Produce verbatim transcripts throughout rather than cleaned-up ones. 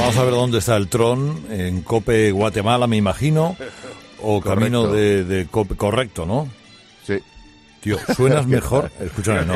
Vamos a ver dónde está el Tron, en Cope Guatemala, me imagino, o correcto. Camino de, de Cope, correcto, ¿no? Sí. Tío, suenas mejor, escúchame, no,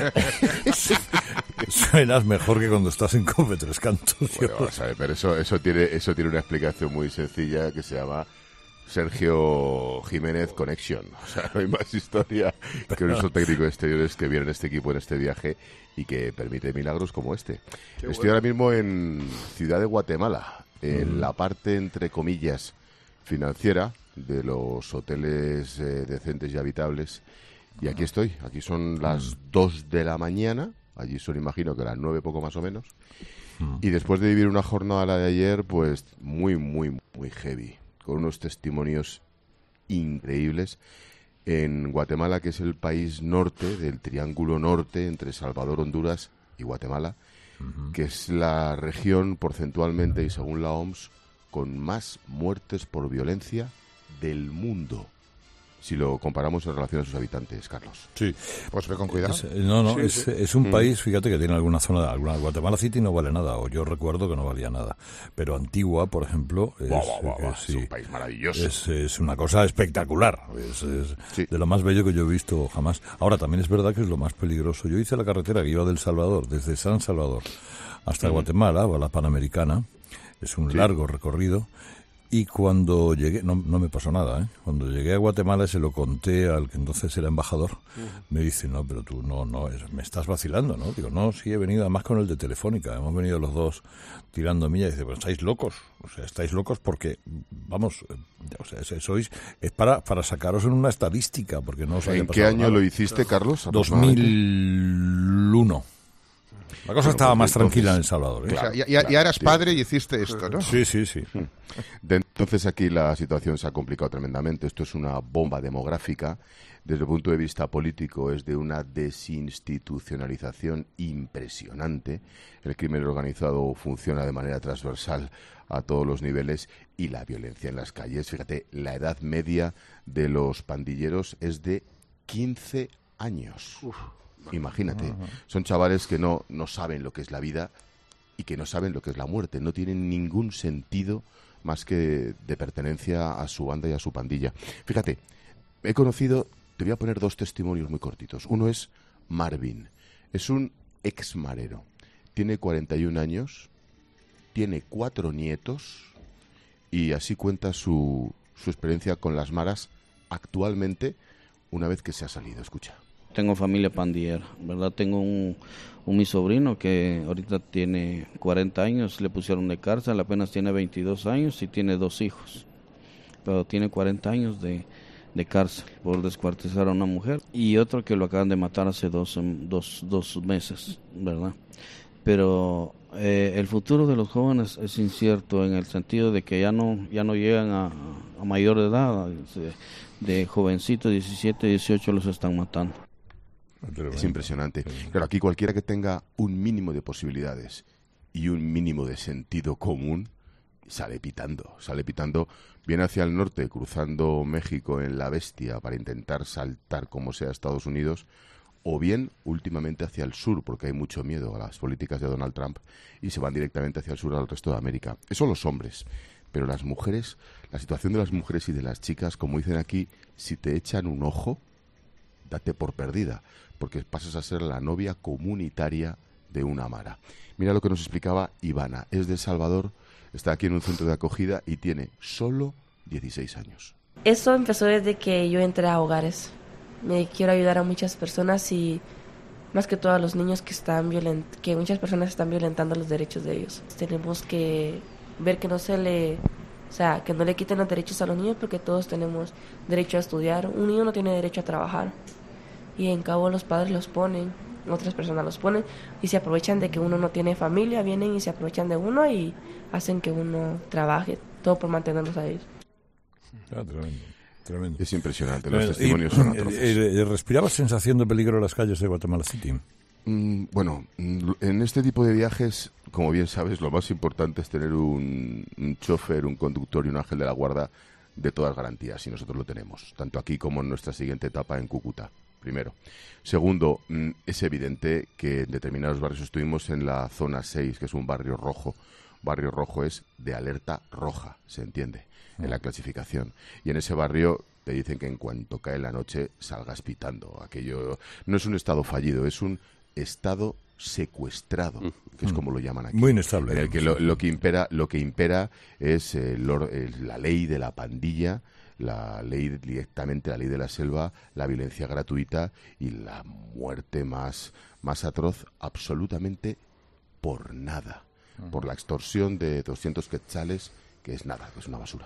suenas mejor que cuando estás en Cope Tres Cantos. Bueno, vamos a ver, pero eso, eso, tiene, eso tiene una explicación muy sencilla que se llama Sergio Jiménez Connection. O sea, no hay más historia que un uso técnico de exteriores que viene en este equipo en este viaje y que permite milagros como este. Qué Estoy bueno. ahora mismo en Ciudad de Guatemala, en mm. la parte, entre comillas, financiera de los hoteles eh, decentes y habitables. Y aquí estoy, aquí son las dos de la mañana, allí son, imagino, que las nueve poco más o menos. Mm. Y después de vivir una jornada la de ayer, pues muy, muy, muy heavy, con unos testimonios increíbles. En Guatemala, que es el país norte, del triángulo norte, entre Salvador, Honduras y Guatemala, uh-huh. que es la región porcentualmente y según la O M S, con más muertes por violencia del mundo. Si lo comparamos en relación a sus habitantes, Carlos. Sí. Pues ve con cuidado. Es, no, no, sí, es, sí. es un mm. país, fíjate, que tiene alguna zona, alguna Guatemala City no vale nada, o yo recuerdo que no valía nada. Pero Antigua, por ejemplo, es, wow, wow, wow, es, sí, es un país maravilloso. Es, es una cosa espectacular. Es, es sí. de lo más bello que yo he visto jamás. Ahora, también es verdad que es lo más peligroso. Yo hice la carretera que iba del Salvador, desde San Salvador hasta mm. Guatemala, o a la Panamericana. Es un sí. largo recorrido. Y cuando llegué, no, no me pasó nada, ¿eh? Cuando llegué a Guatemala y se lo conté al que entonces era embajador, uh-huh. me dice, no, pero tú no, no, me estás vacilando, ¿no? Digo, no, sí, he venido además con el de Telefónica, hemos venido los dos tirando millas. Y dice, pero estáis locos, o sea, estáis locos porque, vamos, o sea, sois, es para, para sacaros en una estadística, porque no os haya ¿En pasado qué año nada. lo hiciste, Carlos? dos mil uno. La cosa bueno, estaba más entonces, tranquila en El Salvador. ¿eh? Claro, o sea, ya, ya, ya eras padre y hiciste esto, ¿no? Sí, sí, sí. De entonces aquí la situación se ha complicado tremendamente. Esto es una bomba demográfica. Desde el punto de vista político es de una desinstitucionalización impresionante. El crimen organizado funciona de manera transversal a todos los niveles y la violencia en las calles. Fíjate, la edad media de los pandilleros es de quince años. Uf. Imagínate, uh-huh. son chavales que no, no saben lo que es la vida y que no saben lo que es la muerte. No tienen ningún sentido más que de pertenencia a su banda y a su pandilla. Fíjate, he conocido, te voy a poner dos testimonios muy cortitos. Uno es Marvin, es un ex marero, tiene cuarenta y un años, tiene cuatro nietos y así cuenta su, su experiencia con las maras actualmente una vez que se ha salido. Escucha. Tengo familia pandillera, ¿verdad? Tengo un, un mi sobrino que ahorita tiene cuarenta años, le pusieron de cárcel, apenas tiene veintidós años y tiene dos hijos. Pero tiene cuarenta años de, de cárcel por descuartizar a una mujer. Y otro que lo acaban de matar hace dos, dos, dos meses, ¿verdad? Pero eh, el futuro de los jóvenes es incierto en el sentido de que ya no, ya no llegan a, a mayor edad, de, de jovencitos, diecisiete, dieciocho los están matando. Es impresionante. Pero aquí cualquiera que tenga un mínimo de posibilidades y un mínimo de sentido común sale pitando, sale pitando, viene hacia el norte, cruzando México en la bestia para intentar saltar como sea a Estados Unidos, o bien últimamente hacia el sur, porque hay mucho miedo a las políticas de Donald Trump y se van directamente hacia el sur al resto de América. Eso los hombres. Pero las mujeres, la situación de las mujeres y de las chicas, como dicen aquí, si te echan un ojo, date por perdida, porque pasas a ser la novia comunitaria de una mara. Mira lo que nos explicaba Ivana, es de El Salvador, está aquí en un centro de acogida y tiene solo dieciséis años. Eso empezó desde que yo entré a hogares. Me quiero ayudar a muchas personas y más que todo a los niños que están violent- que muchas personas están violentando los derechos de ellos. Tenemos que ver que no se le, o sea, que no le quiten los derechos a los niños porque todos tenemos derecho a estudiar. Un niño no tiene derecho a trabajar. Y en cabo los padres los ponen, otras personas los ponen y se aprovechan de que uno no tiene familia, vienen y se aprovechan de uno y hacen que uno trabaje, todo por mantenerlos a ellos. Ah, tremendo, tremendo. Es impresionante, los tremendo. testimonios y, son atroces. Eh, eh, ¿Respirabas sensación de peligro en las calles de Guatemala City? Mm, bueno, en este tipo de viajes, como bien sabes, lo más importante es tener un, un chofer, un conductor y un ángel de la guarda de todas garantías, y nosotros lo tenemos, tanto aquí como en nuestra siguiente etapa en Cúcuta. Primero. Segundo, es evidente que en determinados barrios estuvimos en la zona seis, que es un barrio rojo barrio rojo es de alerta roja, se entiende, en la clasificación. Y en ese barrio te dicen que en cuanto cae la noche salgas pitando. Aquello no es un estado fallido, es un estado secuestrado, que es como lo llaman aquí. Muy inestable. En el que lo, lo que impera, lo que impera es eh, lo, eh, la ley de la pandilla, la ley directamente, la ley de la selva, la violencia gratuita y la muerte más, más atroz, absolutamente por nada, uh-huh. por la extorsión de doscientos quetzales, que es nada, que es una basura.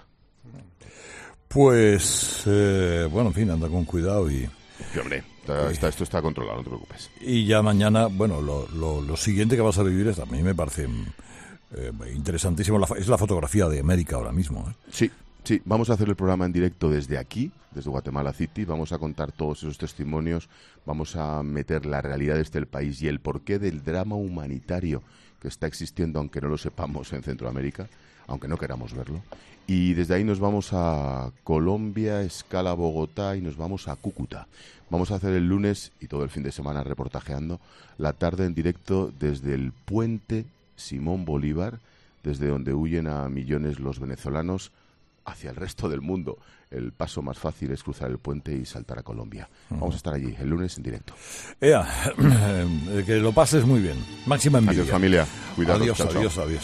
Pues, eh, bueno, en fin, anda con cuidado y... Sí, hombre, está, está, esto está controlado, no te preocupes. Y ya mañana, bueno, lo, lo, lo siguiente que vas a vivir es, a mí me parece eh, interesantísimo, la, es la fotografía de América ahora mismo. ¿eh? Sí, sí, vamos a hacer el programa en directo desde aquí, desde Guatemala City, vamos a contar todos esos testimonios, vamos a meter la realidad de este país y el porqué del drama humanitario que está existiendo, aunque no lo sepamos, en Centroamérica, aunque no queramos verlo. Y desde ahí nos vamos a Colombia, escala Bogotá y nos vamos a Cúcuta. Vamos a hacer el lunes y todo el fin de semana reportajeando la tarde en directo desde el puente Simón Bolívar, desde donde huyen a millones los venezolanos hacia el resto del mundo. El paso más fácil es cruzar el puente y saltar a Colombia. Vamos a estar allí el lunes en directo. Ea, que lo pases muy bien. Máxima envidia. Adiós, familia. Cuidados. Adiós, chao, adiós, chao. adiós.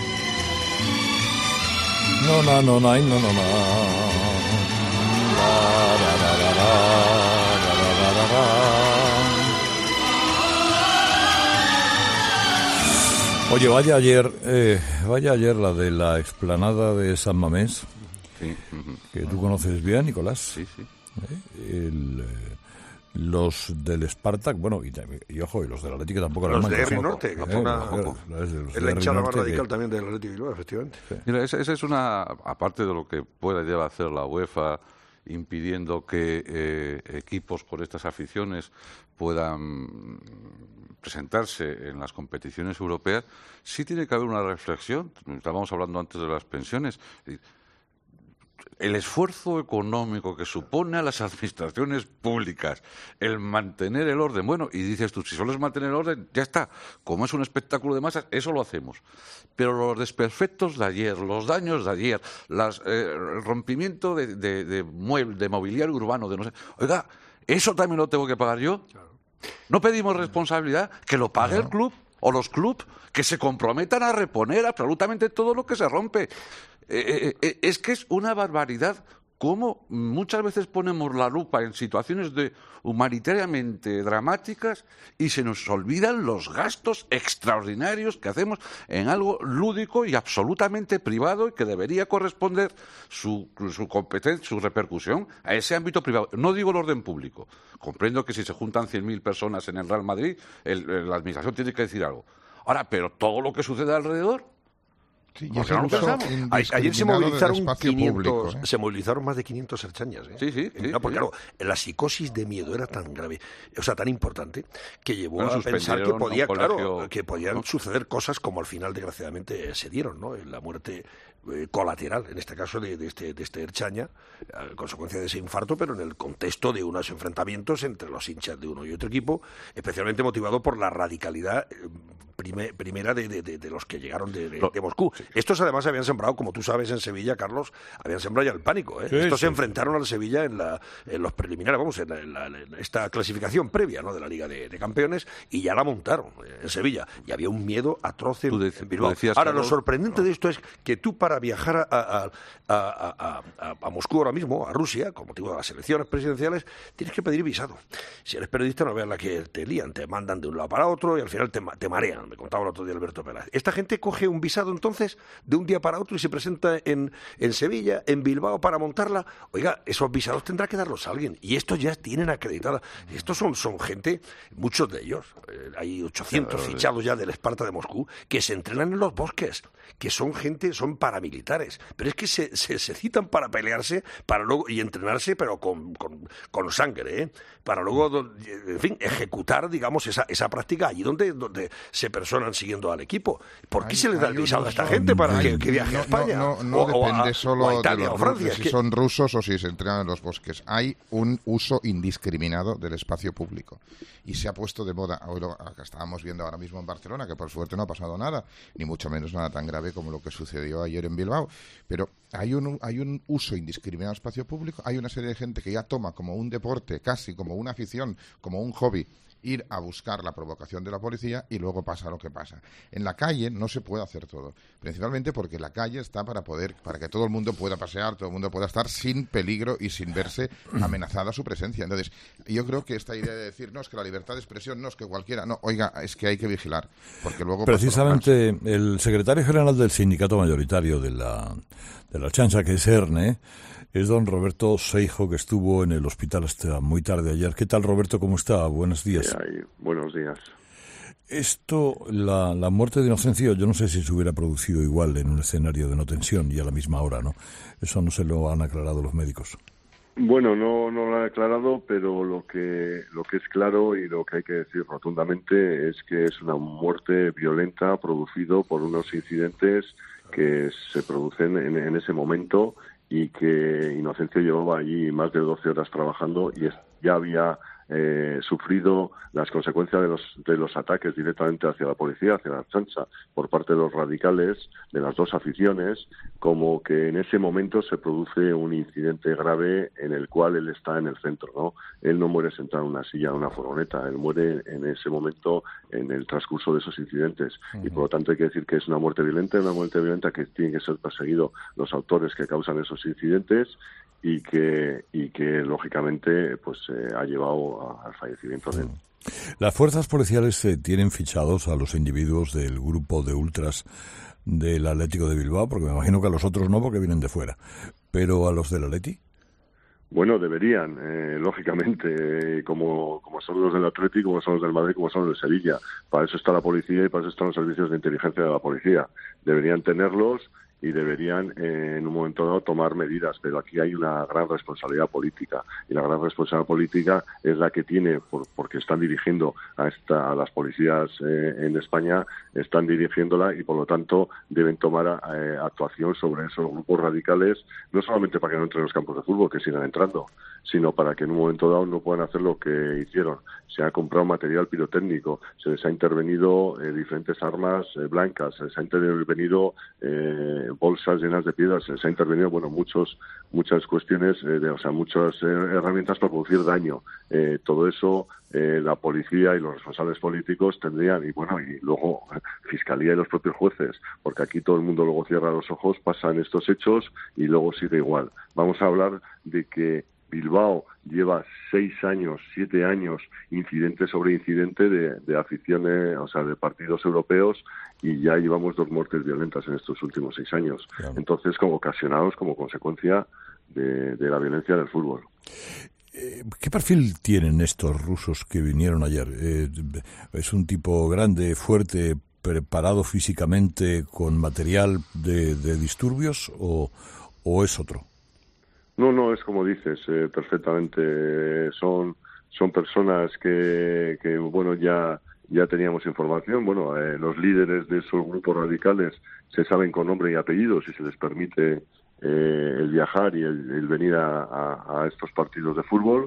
No, no, no, no, no, no, no. Oye, vaya ayer, eh, vaya ayer la de la explanada de San Mamés, sí. que tú conoces bien, Nicolás. Sí, sí. Eh, el, eh, los del Spartak, bueno, y, y ojo, y los del Atlético tampoco. Los eran de mancos, R ¿no? Norte, que Eh, fue una, los- los de- los es de la R hinchada más Norte radical que- también del Atlético de Bilbao, efectivamente. Mira, esa, esa es una, aparte de lo que pueda llegar a hacer la UEFA impidiendo que eh, equipos con estas aficiones puedan presentarse en las competiciones europeas, sí tiene que haber una reflexión. Estábamos hablando antes de las pensiones. El esfuerzo económico que supone a las administraciones públicas el mantener el orden, bueno, y dices tú, si solo es mantener el orden, ya está, como es un espectáculo de masas, eso lo hacemos. Pero los desperfectos de ayer, los daños de ayer, las, eh, el rompimiento de, de, de, mueble, de mobiliario urbano, de no sé, oiga, ¿eso también lo tengo que pagar yo? ¿No pedimos responsabilidad? Que lo pague el club o los clubes, que se comprometan a reponer absolutamente todo lo que se rompe. Eh, eh, es que es una barbaridad cómo muchas veces ponemos la lupa en situaciones de humanitariamente dramáticas y se nos olvidan los gastos extraordinarios que hacemos en algo lúdico y absolutamente privado y que debería corresponder su, su competencia, su repercusión a ese ámbito privado. No digo el orden público. Comprendo que si se juntan cien mil personas en el Real Madrid, el, la administración tiene que decir algo. Ahora, pero todo lo que sucede alrededor... Sí, ¿Por y qué no lo ese uso pensamos? A- Ayer se indiscriminado del movilizaron espacio quinientos, público, ¿eh? se movilizaron más de quinientos herchañas. ¿eh? Sí, sí, sí, No, porque sí. claro, la psicosis de miedo era tan grave, o sea, tan importante, que llevó Bueno, a pensar que suspendieron podía, un claro, colegio, que podían ¿no? suceder cosas como al final desgraciadamente se dieron, ¿no? En la muerte eh, colateral, en este caso de, de este de este herchaña, a consecuencia de ese infarto, pero en el contexto de unos enfrentamientos entre los hinchas de uno y otro equipo, especialmente motivado por la radicalidad eh, prime- primera de, de- de- de los que llegaron de, de- de Moscú. Estos además habían sembrado, como tú sabes, en Sevilla, Carlos, habían sembrado ya el pánico. ¿eh? Sí, Estos sí, se enfrentaron al Sevilla en, la, en los preliminares, vamos, en, la- en la- en esta clasificación previa, ¿no?, de la Liga de, de Campeones, y ya la montaron eh, en Sevilla. Y había un miedo atroz en, Tú dec- en Bilbao. tú decías, Ahora, Carlos, lo sorprendente de esto es que tú, para viajar a, a- a- a- a- a Moscú ahora mismo, a Rusia, con motivo de las elecciones presidenciales, tienes que pedir visado. Si eres periodista, no veas la que te lían, te mandan de un lado para otro y al final te, ma- te marean. Me contaba el otro día Alberto Peláez. Esta gente coge un visado entonces de un día para otro y se presenta en, en Sevilla, en Bilbao, para montarla. Oiga, esos visados tendrá que darlos a alguien. Y estos ya tienen acreditada. Estos son, son gente, muchos de ellos, eh, hay ochocientos fichados ya del Esparta de Moscú, que se entrenan en los bosques, que son gente, son paramilitares. Pero es que se, se, se citan para pelearse para luego y entrenarse, pero con, con, con sangre, ¿eh? Para luego, do- en fin, ejecutar, digamos, esa, esa práctica allí donde, donde se personan siguiendo al equipo. ¿Por qué Hay- se les da hay el visado a esta unos- gente? gente para Hay- que, que viaje a No, España. no, no, no o, o a- depende o solo a Italia de los o Francia. rusos, es si que- son rusos o si se entrenan en los bosques. Hay un uso indiscriminado del espacio público y se ha puesto de moda. Hoy lo que estábamos viendo ahora mismo en Barcelona, que por suerte no ha pasado nada, ni mucho menos nada tan grave como lo que sucedió ayer en Bilbao. Pero hay un, hay un uso indiscriminado del espacio público. Hay una serie de gente que ya toma como un deporte, casi como una afición, como un hobby, ir a buscar la provocación de la policía y luego pasa lo que pasa. En la calle no se puede hacer todo, principalmente porque la calle está para poder, para que todo el mundo pueda pasear, todo el mundo pueda estar sin peligro y sin verse amenazada su presencia. Entonces, yo creo que esta idea de decir, no, es que la libertad de expresión, no, es que cualquiera, no, oiga, es que hay que vigilar, porque luego... pasa lo Precisamente el secretario general del sindicato mayoritario de la, de la Ertzaintza, que es ERNE, es don Roberto Seijo, que estuvo en el hospital hasta muy tarde ayer. ¿Qué tal, Roberto? ¿Cómo está? Buenos días. Ay, buenos días. Esto, la, la muerte de Inocencio, yo no sé si se hubiera producido igual en un escenario de no tensión y a la misma hora, ¿no? Eso no se lo han aclarado los médicos. Bueno, no, no lo he aclarado, pero lo que, lo que es claro y lo que hay que decir rotundamente es que es una muerte violenta producido por unos incidentes que se producen en, en ese momento y que Inocencio llevaba allí más de doce horas trabajando y es, ya había eh, sufrido las consecuencias de los, de los ataques directamente hacia la policía, hacia la Ertzaintza, por parte de los radicales de las dos aficiones, como que en ese momento se produce un incidente grave en el cual él está en el centro, ¿no? Él no muere sentado en una silla, en una furgoneta, él muere en ese momento en el transcurso de esos incidentes. Uh-huh. Y por lo tanto hay que decir que es una muerte violenta, una muerte violenta que tiene que ser perseguido los autores que causan esos incidentes y que y que lógicamente pues eh, ha llevado a, al fallecimiento de él. Las fuerzas policiales eh, tienen fichados a los individuos del grupo de ultras del Atlético de Bilbao, porque me imagino que a los otros no, porque vienen de fuera, pero a los del Atleti. Bueno, deberían, eh, lógicamente, eh, como, como son los del Atlético, como son los del Madrid, como son los de Sevilla. Para eso está la policía y para eso están los servicios de inteligencia de la policía. Deberían tenerlos y deberían eh, en un momento dado tomar medidas, pero aquí hay una gran responsabilidad política y la gran responsabilidad política es la que tiene, por, porque están dirigiendo a, esta, a las policías eh, en España, están dirigiéndola y por lo tanto deben tomar eh, actuación sobre esos grupos radicales, no solamente para que no entren en los campos de fútbol, que sigan entrando, sino para que en un momento dado no puedan hacer lo que hicieron. Se ha comprado material pirotécnico, se les ha intervenido eh, diferentes armas eh, blancas, se les ha intervenido eh, bolsas llenas de piedras, se les ha intervenido, bueno, muchos, muchas cuestiones, eh, de, o sea, muchas eh, herramientas para producir daño. Eh, todo eso eh, la policía y los responsables políticos tendrían, y bueno, y luego Fiscalía y los propios jueces, porque aquí todo el mundo luego cierra los ojos, pasan estos hechos y luego sigue igual. Vamos a hablar de que Bilbao lleva seis años, siete años, incidente sobre incidente de, de aficiones, o sea, de partidos europeos, y ya llevamos dos muertes violentas en estos últimos seis años. Claro. Entonces, como ocasionados como consecuencia de, de la violencia del fútbol. ¿Qué perfil tienen estos rusos que vinieron ayer? Eh, ¿Es un tipo grande, fuerte, preparado físicamente, con material de, de disturbios, o, o es otro? No, no, es como dices, eh, perfectamente. Son son personas que, que bueno, ya ya teníamos información. Bueno, eh, los líderes de esos grupos radicales se saben con nombre y apellido si se les permite eh, el viajar y el, el venir a, a, a estos partidos de fútbol,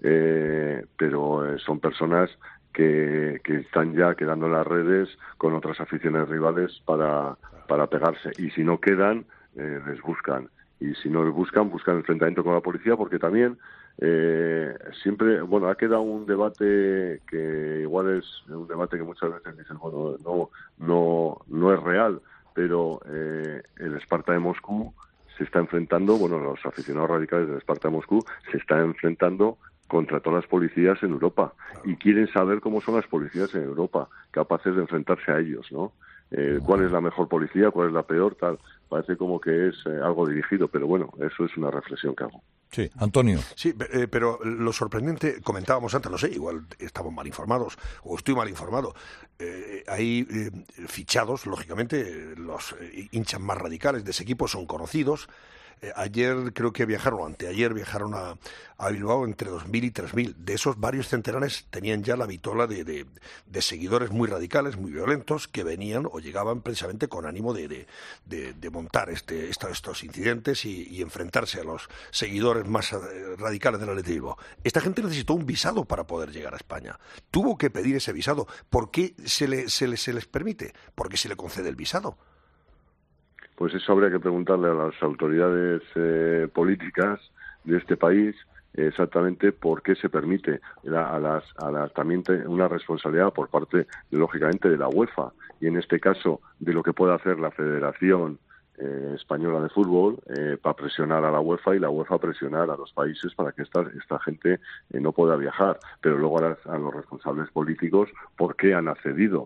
eh, pero eh, son personas que, que están ya quedando en las redes con otras aficiones rivales para, para pegarse. Y si no quedan, eh, les buscan. Y si no les buscan, buscan enfrentamiento con la policía, porque también eh, siempre, bueno, ha quedado un debate que igual es un debate que muchas veces dicen, bueno, no no no es real, pero eh, el Sparta de Moscú se está enfrentando, bueno, los aficionados radicales del Sparta de Moscú se están enfrentando contra todas las policías en Europa y quieren saber cómo son las policías en Europa, capaces de enfrentarse a ellos, ¿no? Eh, cuál es la mejor policía, cuál es la peor, tal. Parece como que es eh, algo dirigido, pero bueno, eso es una reflexión que hago. Sí, Antonio. Sí, eh, pero lo sorprendente, comentábamos antes, no sé, igual estamos mal informados, o estoy mal informado. Eh, hay eh, fichados, lógicamente, los eh, hinchas más radicales de ese equipo son conocidos. Eh, ayer creo que viajaron, o anteayer viajaron a, a Bilbao entre dos mil y tres mil. De esos, varios centenares tenían ya la vitola de, de, de seguidores muy radicales, muy violentos, que venían o llegaban precisamente con ánimo de, de, de, de montar este, esta, estos incidentes y, y enfrentarse a los seguidores más eh, radicales del Athletic de Bilbao. Esta gente necesitó un visado para poder llegar a España. Tuvo que pedir ese visado. ¿Por qué se, le, se, le, se les permite? ¿Por qué se le concede el visado? Pues eso habría que preguntarle a las autoridades eh, políticas de este país exactamente por qué se permite a las, a las también una responsabilidad por parte, lógicamente, de la UEFA y en este caso de lo que puede hacer la Federación eh, Española de Fútbol eh, para presionar a la UEFA y la UEFA presionar a los países para que esta, esta gente eh, no pueda viajar. Pero luego a, las, a los responsables políticos, ¿por qué han accedido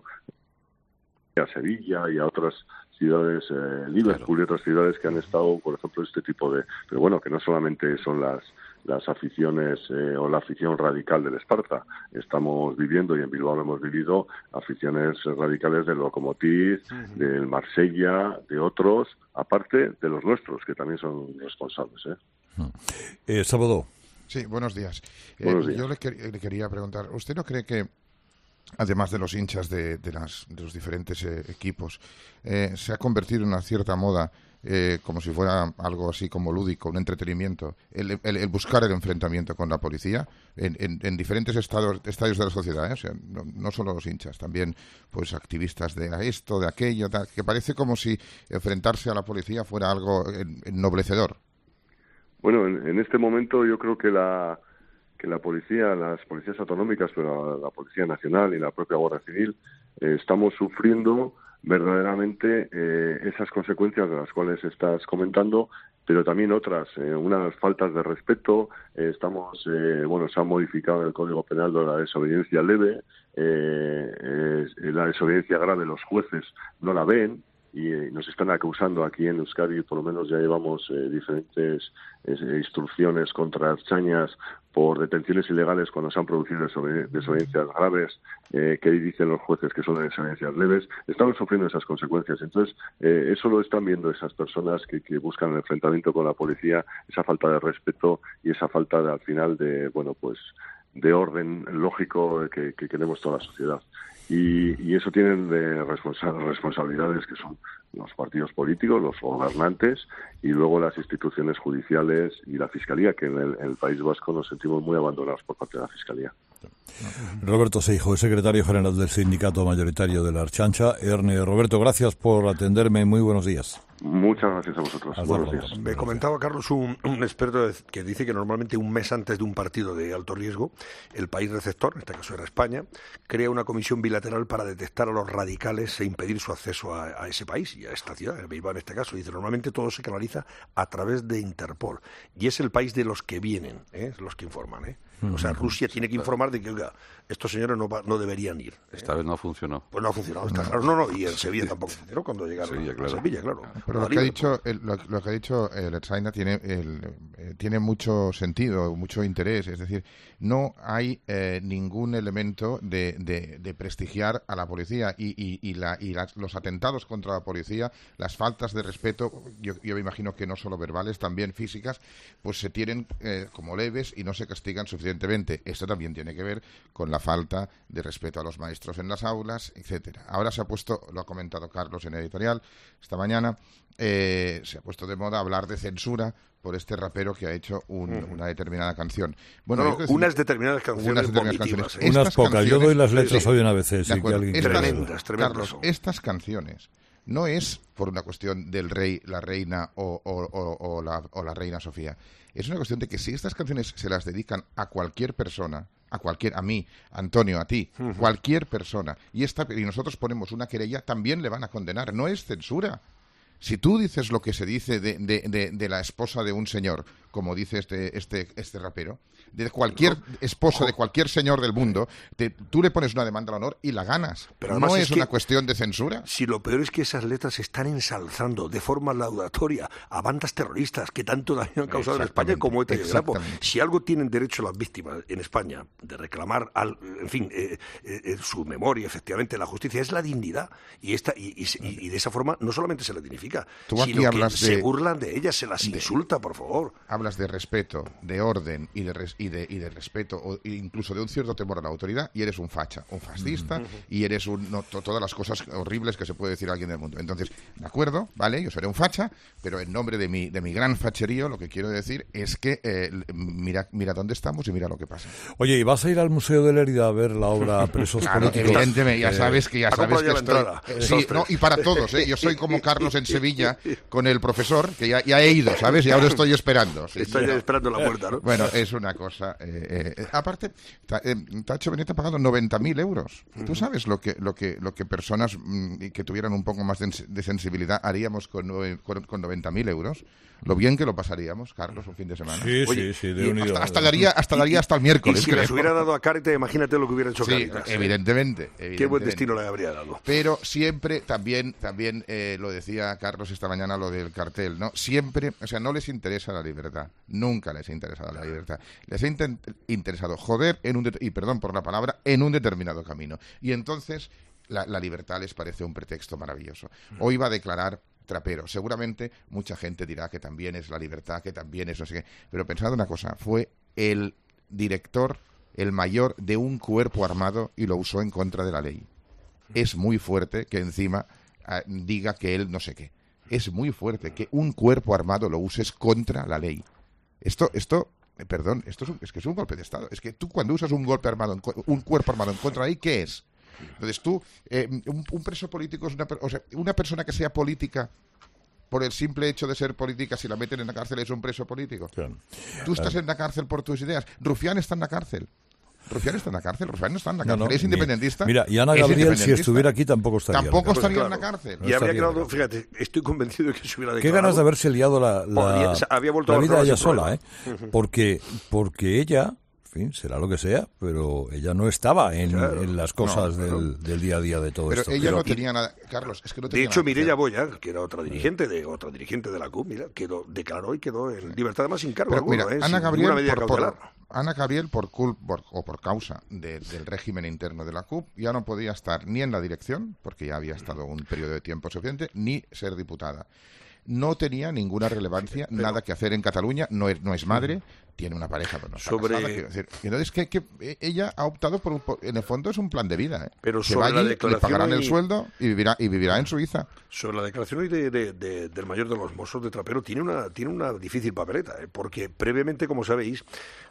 a Sevilla y a otras ciudades, eh, Liverpool claro. y otras ciudades que han estado, por ejemplo, este tipo de... Pero bueno, que no solamente son las las aficiones eh, o la afición radical del Esparta. Estamos viviendo, y en Bilbao lo hemos vivido, aficiones radicales del Lokomotiv, uh-huh. del Marsella, de otros, aparte de los nuestros, que también son responsables. ¿eh? Uh-huh. eh Salvador. Sí, buenos días. Buenos días. Eh, yo le, quer- le quería preguntar, ¿usted no cree que además de los hinchas de, de, las, de los diferentes eh, equipos, eh, se ha convertido en una cierta moda, eh, como si fuera algo así como lúdico, un entretenimiento, el, el, el buscar el enfrentamiento con la policía en, en, en diferentes estados, estadios de la sociedad, ¿eh? O sea, no, no solo los hinchas, también pues activistas de esto, de aquello, tal, que parece como si enfrentarse a la policía fuera algo ennoblecedor. Bueno, en, en este momento yo creo que la que la policía, las policías autonómicas, pero la, la Policía Nacional y la propia Guardia Civil, eh, estamos sufriendo verdaderamente eh, esas consecuencias de las cuales estás comentando, pero también otras, eh, unas faltas de respeto. Eh, estamos, eh, bueno, se ha modificado el Código Penal de la desobediencia leve, eh, eh, la desobediencia grave los jueces no la ven, y eh, nos están acusando aquí en Euskadi, por lo menos ya llevamos eh, diferentes eh, instrucciones contra Ertzainas por detenciones ilegales cuando se han producido desobedi- desobediencias graves, eh, que dicen los jueces que son desobediencias leves. Estamos sufriendo esas consecuencias. Entonces, eh, eso lo están viendo esas personas que, que buscan el enfrentamiento con la policía, esa falta de respeto y esa falta de, al final de, bueno, pues de orden lógico que, que queremos toda la sociedad. Y, y eso tienen de responsa- responsabilidades que son los partidos políticos, los gobernantes y luego las instituciones judiciales y la Fiscalía, que en el, en el País Vasco nos sentimos muy abandonados por parte de la Fiscalía. Roberto Seijo, secretario general del sindicato mayoritario de la Ertzaintza. Erne, Roberto, gracias por atenderme. Muy buenos días. Muchas gracias a vosotros. Hasta Buenos luego. días. Me comentaba, Carlos, un, un experto que dice que normalmente un mes antes de un partido de alto riesgo, el país receptor, en este caso era España, crea una comisión bilateral para detectar a los radicales e impedir su acceso a, a ese país y a esta ciudad, en Bilbao en este caso. Dice, normalmente todo se canaliza a través de Interpol. Y es el país de los que vienen, ¿eh? los que informan. ¿eh? O sea, Rusia tiene que informar de que, oiga, estos señores no, va, no deberían ir. ¿eh? Esta vez no funcionó. Pues no ha funcionado, está claro. No, no, y en Sevilla tampoco funcionó cuando llegaron Sevilla, claro. a Sevilla, claro. Pero lo que ha dicho, el, lo, lo que ha dicho el Ertzaina tiene, el, eh, tiene mucho sentido, mucho interés. Es decir, no hay eh, ningún elemento de, de, de prestigiar a la policía y, y, y, la, y las, los atentados contra la policía, las faltas de respeto, yo, yo me imagino que no solo verbales, también físicas, pues se tienen eh, como leves y no se castigan suficientemente. Esto también tiene que ver con la falta de respeto a los maestros en las aulas, etcétera. Ahora se ha puesto, lo ha comentado Carlos en el editorial esta mañana, eh, se ha puesto de moda hablar de censura por este rapero que ha hecho un, uh-huh. una determinada canción. Bueno, no, yo decir, unas determinadas canciones, unas determinadas canciones. ¿eh? Unas pocas, yo doy las letras sí, hoy una vez. Sí, que alguien estas, tremendas, tremendas Carlos, son. estas canciones no es por una cuestión del rey, la reina o, o, o, o, la, o la reina Sofía. Es una cuestión de que si estas canciones se las dedican a cualquier persona, a cualquier, a mí, Antonio, a ti, uh-huh. cualquier persona, y, esta, y nosotros ponemos una querella, también le van a condenar. No es censura. Si tú dices lo que se dice de, de, de, de la esposa de un señor, como dice este este este rapero, de cualquier esposo, de cualquier señor del mundo, te, tú le pones una demanda al honor y la ganas. Pero no es, es una que, cuestión de censura. Si lo peor es que esas letras están ensalzando de forma laudatoria a bandas terroristas que tanto daño han causado en España como ETA y el Grapo. Si algo tienen derecho las víctimas en España de reclamar, al, en fin, eh, eh, su memoria, efectivamente, la justicia, es la dignidad. Y, esta, y, y, y de esa forma no solamente se la dignifica, sino que de, se burlan de ellas, se las de, insulta, por favor. Hablas de respeto, de orden y de, res, y de, y de respeto, o incluso de un cierto temor a la autoridad, y eres un facha, un fascista, uh-huh. y eres un, no, to, todas las cosas horribles que se puede decir a alguien del mundo. Entonces, de acuerdo, vale, yo seré un facha, pero en nombre de mi, de mi gran facherío, lo que quiero decir es que eh, mira, mira dónde estamos y mira lo que pasa. Oye, ¿y vas a ir al Museo de Lérida a ver la obra Presos claro, Políticos? Evidentemente, ya sabes que ya sabes que estoy... Eh, sí, no, y para todos, ¿eh? Yo soy como Carlos en Sevilla con el profesor, que ya, ya he ido, ¿sabes? Y ahora estoy esperando. ¿Sí? Estoy ya esperando la puerta, ¿no? Bueno, es una cosa... Eh, eh, aparte, eh, Tacho Benet ha pagado noventa mil euros. ¿Tú sabes lo que lo que lo que personas mm, que tuvieran un poco más de, de sensibilidad haríamos con, con, con noventa mil euros? Lo bien que lo pasaríamos, Carlos, un fin de semana. Sí, Oye, sí, sí, de unido. Hasta, hasta daría, hasta, daría hasta el miércoles. Y si creo. les hubiera dado a Caritas, imagínate lo que hubiera hecho sí, Caritas. Evidentemente, evidentemente. Qué buen destino le habría dado. Pero siempre, también, también eh, lo decía Carlos esta mañana, lo del cartel, ¿no? Siempre, o sea, no les interesa la libertad. Nunca les ha interesado la libertad. Les ha inter- interesado joder, en un de- y perdón por la palabra, en un determinado camino. Y entonces la, la libertad les parece un pretexto maravilloso. Hoy va a declarar Trapero. Seguramente mucha gente dirá que también es la libertad, que también es no sé qué. Pero pensad una cosa, fue el director, el mayor de un cuerpo armado y lo usó en contra de la ley. Es muy fuerte que encima eh, diga que él no sé qué. Es muy fuerte que un cuerpo armado lo uses contra la ley. Esto, esto, eh, perdón, esto es, un, es que es un golpe de Estado. Es que tú cuando usas un golpe armado, en, un cuerpo armado en contra de la ley, ¿qué es? Entonces tú, eh, un, un preso político es una, o sea, una persona que sea política por el simple hecho de ser política, si la meten en la cárcel es un preso político. Claro. Tú estás en la cárcel por tus ideas. Rufián está en la cárcel. Rufián está en la cárcel, Rufián no está en la cárcel, no, no, es independentista. Mira, y Ana Gabriel, si estuviera aquí, tampoco estaría. Tampoco estaría en la cárcel. Y habría quedado, fíjate, estoy convencido de que se hubiera declarado. Qué ganas de haberse liado la, la, había, había vuelto la a vida ella sola, ¿eh? Porque, porque ella, en fin, será lo que sea, pero ella no estaba en, claro, en las cosas no, del, no. del día a día de todo pero esto. Ella pero no tenía nada, Carlos, es que no tenía de hecho, nada. Mireia Boya, que era otra dirigente de otra dirigente de la C U P, mira, quedó, declaró y quedó en libertad además sin cargo pero, alguno, mira, ¿eh? Ana sin Gabriel, medida por, cautelar. Por, Ana Gabriel, por, cul, por, o por causa de, del régimen interno de la C U P, ya no podía estar ni en la dirección, porque ya había estado un periodo de tiempo suficiente, ni ser diputada. No tenía ninguna relevancia, pero, nada que hacer en Cataluña, no es, no es madre, tiene una pareja, pero no está sobre... casada, quiero decir. Entonces, que, que ella ha optado por, un, por, en el fondo es un plan de vida. ¿eh? Pero Se sobre va allí, la declaración le pagarán y... el sueldo y vivirá, y vivirá en Suiza. Sobre la declaración hoy de, de, de, del mayor de los Mossos de Trapero, tiene una, tiene una difícil papeleta, ¿eh? Porque previamente, como sabéis,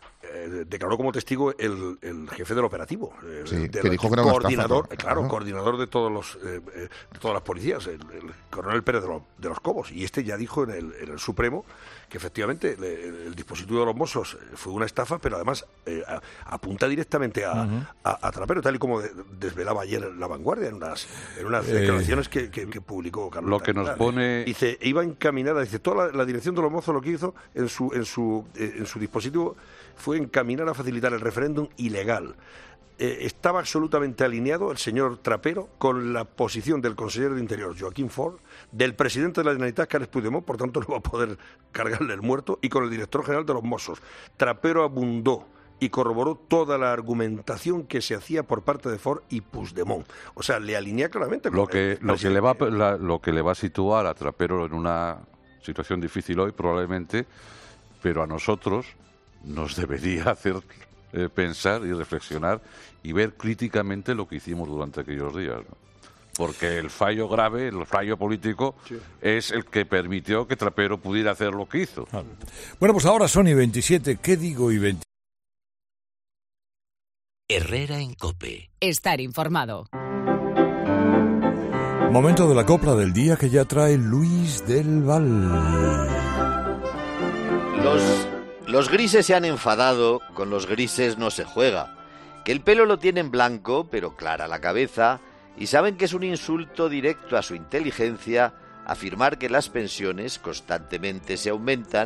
Eh, declaró como testigo el, el jefe del operativo, eh, sí, del que dijo que era coordinador, estafa, claro, ¿no? coordinador de todos los eh, eh, de todas las policías, el, el coronel Pérez de, lo, de los Cobos, y este ya dijo en el, en el Supremo que efectivamente le, el dispositivo de los Mossos fue una estafa, pero además eh, a, apunta directamente a, uh-huh. a, a Trapero, tal y como de, desvelaba ayer La Vanguardia en unas, en unas eh, declaraciones que, que, que publicó Carlos. Lo que nos pone... Dice, iba encaminada, dice, toda la, la dirección de los Mossos lo que hizo en su, en su, eh, en su dispositivo fue encaminar a facilitar el referéndum ilegal. Eh, estaba absolutamente alineado el señor Trapero con la posición del consejero de Interior, Joaquín Ford, del presidente de la Generalitat, Carles Puigdemont, por tanto no va a poder cargarle el muerto, y con el director general de los Mossos. Trapero abundó y corroboró toda la argumentación que se hacía por parte de Ford y Puigdemont. O sea, le alinea claramente. Lo que, lo que, le, va, la, lo que le va a situar a Trapero en una situación difícil hoy, probablemente, pero a nosotros nos debería hacer eh, pensar y reflexionar y ver críticamente lo que hicimos durante aquellos días, ¿no? Porque el fallo grave, el fallo político, sí, es el que permitió que Trapero pudiera hacer lo que hizo. Ah. Bueno, pues ahora son y veintisiete, ¿qué digo y veintisiete? Herrera en COPE. Estar informado. Momento de la copla del día que ya trae Luis del Val. Los... Los grises se han enfadado, con los grises no se juega. Que el pelo lo tienen blanco, pero clara la cabeza, y saben que es un insulto directo a su inteligencia afirmar que las pensiones constantemente se aumentan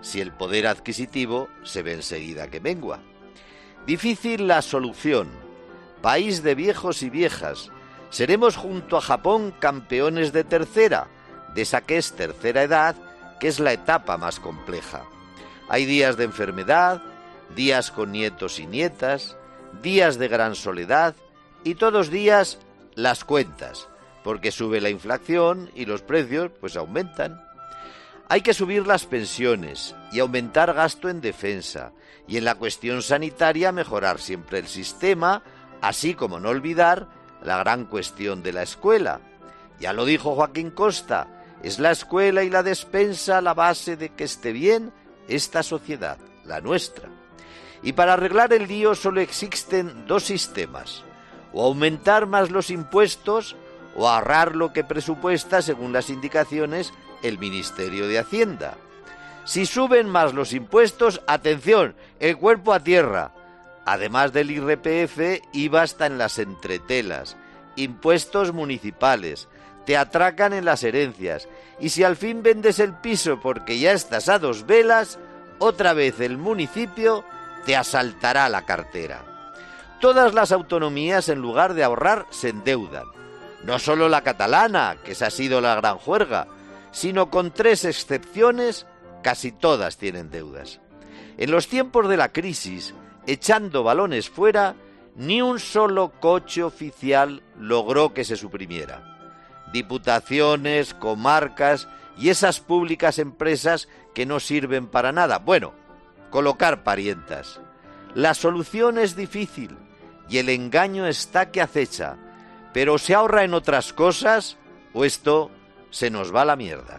si el poder adquisitivo se ve enseguida que mengua. Difícil la solución. País de viejos y viejas. Seremos junto a Japón campeones de tercera, de esa que es tercera edad, que es la etapa más compleja. Hay días de enfermedad, días con nietos y nietas, días de gran soledad y todos días las cuentas, porque sube la inflación y los precios pues aumentan. Hay que subir las pensiones y aumentar gasto en defensa, y en la cuestión sanitaria mejorar siempre el sistema, así como no olvidar la gran cuestión de la escuela. Ya lo dijo Joaquín Costa, es la escuela y la despensa la base de que esté bien esta sociedad, la nuestra. Y para arreglar el lío solo existen dos sistemas, o aumentar más los impuestos o ahorrar lo que presupuesta según las indicaciones el Ministerio de Hacienda. Si suben más los impuestos, atención, el cuerpo a tierra. Además del I R P F, I V A hasta en las entretelas, impuestos municipales, te atracan en las herencias, y si al fin vendes el piso porque ya estás a dos velas, otra vez el municipio te asaltará la cartera. Todas las autonomías, en lugar de ahorrar, se endeudan. No solo la catalana, que esa ha sido la gran juerga, sino con tres excepciones, casi todas tienen deudas. En los tiempos de la crisis, echando balones fuera, ni un solo coche oficial logró que se suprimiera. Diputaciones, comarcas y esas públicas empresas que no sirven para nada. Bueno, colocar parientas. La solución es difícil y el engaño está que acecha, pero ¿se ahorra en otras cosas o esto se nos va a la mierda?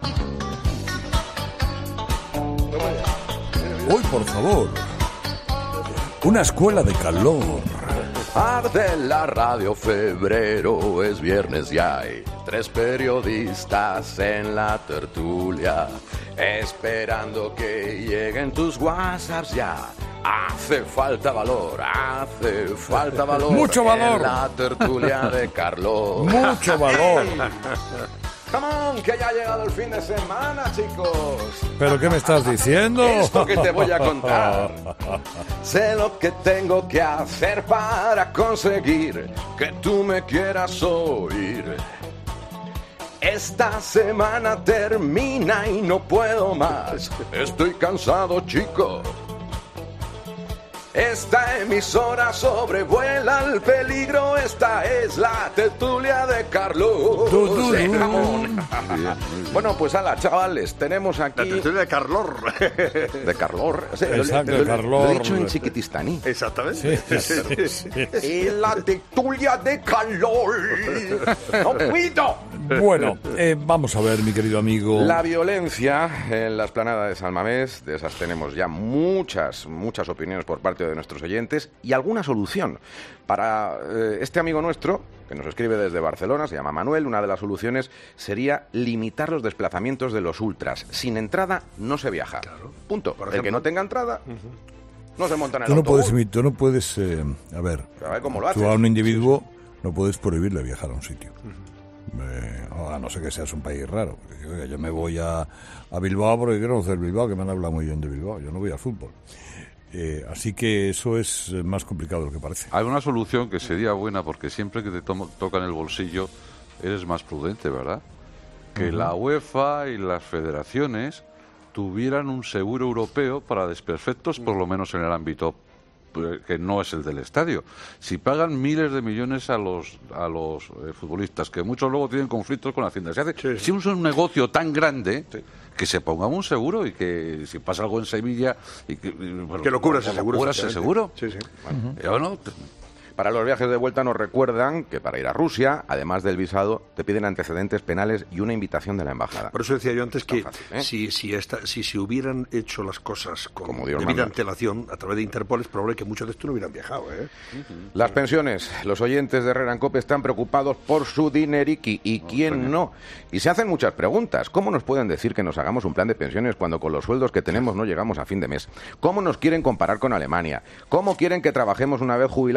Uy, por favor. Una escuela de calor. Arde la radio, febrero, es viernes y hay tres periodistas en la tertulia, esperando que lleguen tus WhatsApps ya. Hace falta valor, hace falta valor. Mucho valor. En la tertulia de Carlos. Mucho valor. Come on, que ya ha llegado el fin de semana, chicos. ¿Pero qué me estás diciendo? Esto que te voy a contar. Sé lo que tengo que hacer para conseguir que tú me quieras oír. Esta semana termina y no puedo más. Estoy cansado, chico. Esta emisora sobrevuela el peligro. Esta es la tertulia de Carlos. Du, du, Sí, du. jamón. Bueno, pues ala, chavales, tenemos aquí... La tertulia de Carlor. De Carlor. Sí, Exacto, lo, de lo- Carlor. Lo he dicho en chiquitistaní. Exactamente. Sí, sí, sí. Y la tertulia de Carlor. ¡No puedo! Bueno, eh, vamos a ver, mi querido amigo. La violencia en la explanada de San Mamés, de esas tenemos ya muchas, muchas opiniones por parte de nuestros oyentes y alguna solución. Para eh, este amigo nuestro, que nos escribe desde Barcelona, se llama Manuel, una de las soluciones sería limitar los desplazamientos de los ultras. Sin entrada no se viaja. Claro. Punto. Por El que ejemplo. no tenga entrada, no se monta en el Tú no autobús. puedes, imi- tú no puedes eh, a ver, Pero a ver cómo lo tú haces. a un individuo no puedes prohibirle viajar a un sitio. Eh, a no ser que seas un país raro. Porque, oiga, yo me voy a, a Bilbao porque quiero conocer Bilbao, que me han hablado muy bien de Bilbao. Yo no voy al fútbol. Eh, así que eso es eh, más complicado de lo que parece. Hay una solución que sería buena porque siempre que te tomo- tocan el bolsillo eres más prudente, ¿verdad? Que la UEFA y las federaciones tuvieran un seguro europeo para desperfectos, por lo menos en el ámbito eh, que no es el del estadio. Si pagan miles de millones a los a los eh, futbolistas, que muchos luego tienen conflictos con la Hacienda, se hace, Sí, sí. si es un negocio tan grande, que se ponga un seguro y que si pasa algo en Sevilla y que, y, bueno, Que lo cubra ese lo seguro. cubra ese seguro. Sí, sí. Yo no, te- Para los viajes de vuelta nos recuerdan que para ir a Rusia, además del visado, te piden antecedentes penales y una invitación de la embajada. Por eso decía yo antes que Tan fácil, ¿eh? si, si, esta, si se hubieran hecho las cosas con Como Dios debida manda. antelación a través de Interpol, es probable que muchos de estos no hubieran viajado. ¿eh? Las pensiones. Los oyentes de Herrera en Cope están preocupados por su dineriki. ¿Y quién no? Y se hacen muchas preguntas. ¿Cómo nos pueden decir que nos hagamos un plan de pensiones cuando con los sueldos que tenemos no llegamos a fin de mes? ¿Cómo nos quieren comparar con Alemania? ¿Cómo quieren que trabajemos una vez jubilados a media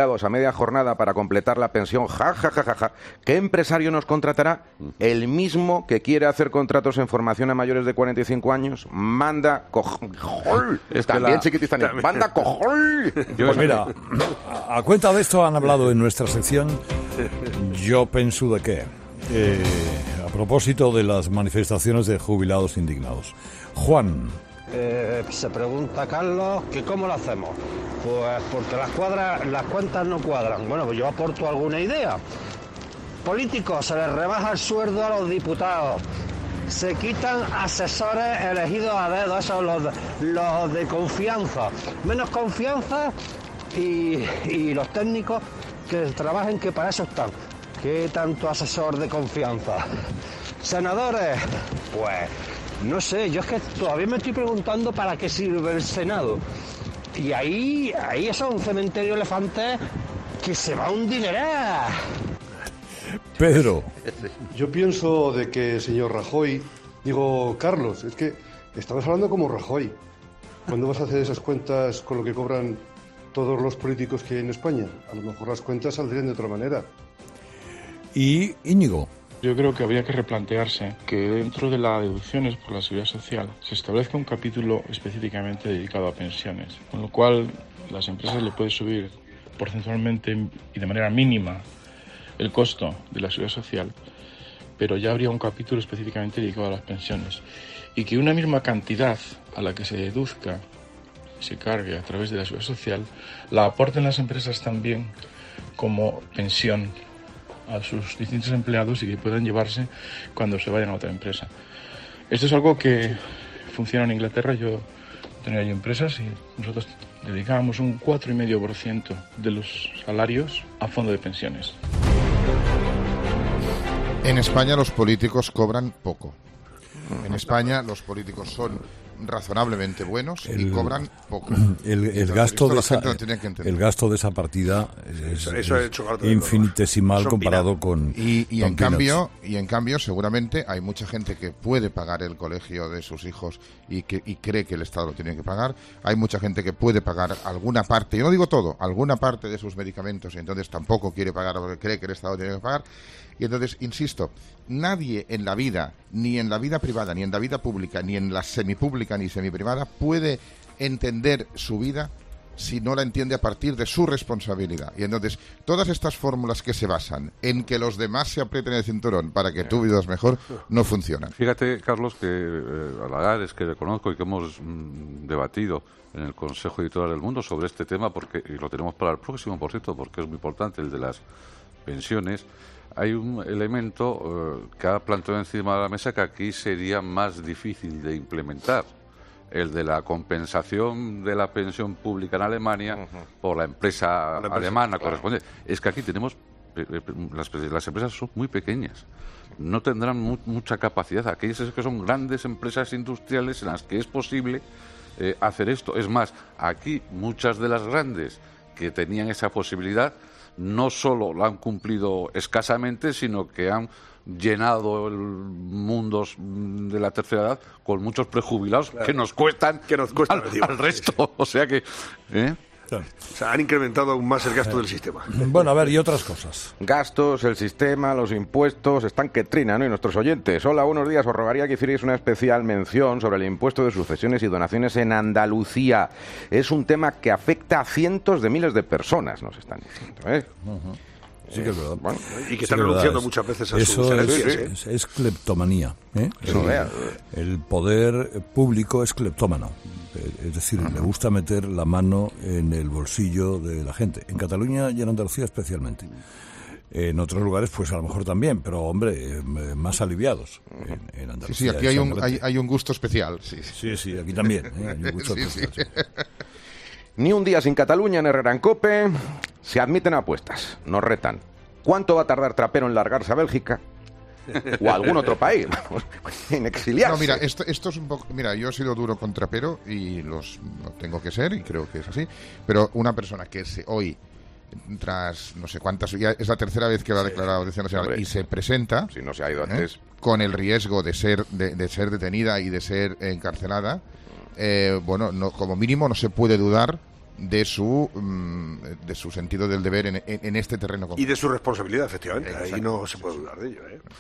media jornada para completar la pensión, ja, ja, ja, ja, ja, ¿qué empresario nos contratará? El mismo que quiere hacer contratos en formación a mayores de cuarenta y cinco años. Manda cojol. Es que También la- chiquitistán. Manda cojol. Pues mira, a a cuenta de esto han hablado en nuestra sección Yo penso de qué, eh, a propósito de las manifestaciones de jubilados indignados. Juan, Eh, se pregunta Carlos que cómo lo hacemos. Pues porque las cuadras, las cuentas no cuadran. Bueno, pues yo aporto alguna idea. Políticos, se les rebaja el sueldo a los diputados. Se quitan asesores elegidos a dedo, esos los, de- los de confianza. Menos confianza y, y los técnicos que trabajen, que para eso están. ¿Qué tanto asesor de confianza? Senadores, pues no sé, yo es que todavía me estoy preguntando para qué sirve el Senado. Y ahí, ahí eso es un cementerio de elefantes que se va un dineral. Pedro. Yo pienso de que, señor Rajoy, digo, Carlos, es que estamos hablando como Rajoy. ¿Cuándo vas a hacer esas cuentas con lo que cobran todos los políticos que hay en España? A lo mejor las cuentas saldrían de otra manera. Y Íñigo. Yo creo que habría que replantearse que dentro de las deducciones por la seguridad social se establezca un capítulo específicamente dedicado a pensiones, con lo cual las empresas le pueden subir porcentualmente y de manera mínima el costo de la seguridad social, pero ya habría un capítulo específicamente dedicado a las pensiones, y que una misma cantidad a la que se deduzca y se cargue a través de la seguridad social la aporten las empresas también como pensión a sus distintos empleados y que puedan llevarse cuando se vayan a otra empresa. Esto es algo que funciona en Inglaterra. Yo tenía allí empresas y nosotros dedicábamos un cuatro coma cinco por ciento de los salarios a fondo de pensiones. En España los políticos cobran poco. En España los políticos son razonablemente buenos y El- cobran poco. El, el Entonces, gasto esto de la esa, gente lo tiene que entender. el gasto de esa partida es, Eso- eso es he hecho harto de infinitesimal Son comparado con Y, y con en peanuts. cambio, y en cambio, seguramente hay mucha gente que puede pagar el colegio de sus hijos y que y cree que el Estado lo tiene que pagar. Hay mucha gente que puede pagar alguna parte, yo no digo todo, alguna parte de sus medicamentos y entonces tampoco quiere pagar porque cree que el Estado tiene que pagar. Y entonces, insisto, nadie en la vida, ni en la vida privada, ni en la vida pública, ni en la semipública, ni semiprivada, puede entender su vida si no la entiende a partir de su responsabilidad. Y entonces, todas estas fórmulas que se basan en que los demás se aprieten el cinturón para que tú vivas mejor, no funcionan. Fíjate, Carlos, que eh, a Lagares, que le conozco y que hemos mm, debatido en el Consejo Editorial del Mundo sobre este tema, porque y lo tenemos para el próximo, por cierto, porque es muy importante, el de las pensiones. Hay un elemento eh, que ha planteado encima de la mesa que aquí sería más difícil de implementar, el de la compensación de la pensión pública en Alemania uh-huh. por la empresa, la empresa alemana claro. correspondiente. Es que aquí tenemos, eh, eh, las, las empresas son muy pequeñas, no tendrán mu mucha capacidad. Aquellas que son grandes empresas industriales en las que es posible eh, hacer esto. Es más, aquí muchas de las grandes que tenían esa posibilidad no solo lo han cumplido escasamente, sino que han llenado el mundos de la tercera edad con muchos prejubilados claro. que nos cuestan, que nos cuestan al, al resto. O sea que... ¿eh? Claro. O sea, han incrementado aún más el gasto del sistema. Bueno, a ver, y otras cosas. Gastos, el sistema, los impuestos, están que trinan, ¿no? Y nuestros oyentes. Hola, buenos días. Os rogaría que hicierais una especial mención sobre el impuesto de sucesiones y donaciones en Andalucía. Es un tema que afecta a cientos de miles de personas, nos están diciendo, ¿eh? Uh-huh. Sí que es verdad. Bueno, y que sí están que renunciando es, muchas veces a eso sus herencias. Es, ¿eh? es, es cleptomanía. ¿eh? Eso el, el poder público es cleptómano. Es decir, uh-huh. le gusta meter la mano en el bolsillo de la gente. En Cataluña y en Andalucía especialmente. En otros lugares, pues a lo mejor también, pero hombre, eh, más aliviados. En, en Andalucía. Sí, sí, aquí hay un, hay, hay un gusto especial. Sí, sí, sí aquí también. ¿eh? Hay un gusto sí, especial, sí. sí. Ni un día sin Cataluña en Herrera en Cope. Se admiten apuestas, nos retan. ¿Cuánto va a tardar Trapero en largarse a Bélgica? O a algún otro país, en exiliarse. No, mira, esto, esto es un poco... Mira, yo he sido duro con Trapero y los lo tengo que ser, y creo que es así, pero una persona que se, hoy, tras no sé cuántas... Ya es la tercera vez que va a declarar sí. Audiencia Nacional y se presenta... Si no se ha ido antes... ¿eh? Con el riesgo de ser, de, de ser detenida y de ser encarcelada, eh, bueno, no, como mínimo no se puede dudar de su mm, de su sentido del deber en, en, en este terreno concreto. Y de su responsabilidad, efectivamente. Exacto. Ahí no se puede dudar de ello. ¿eh?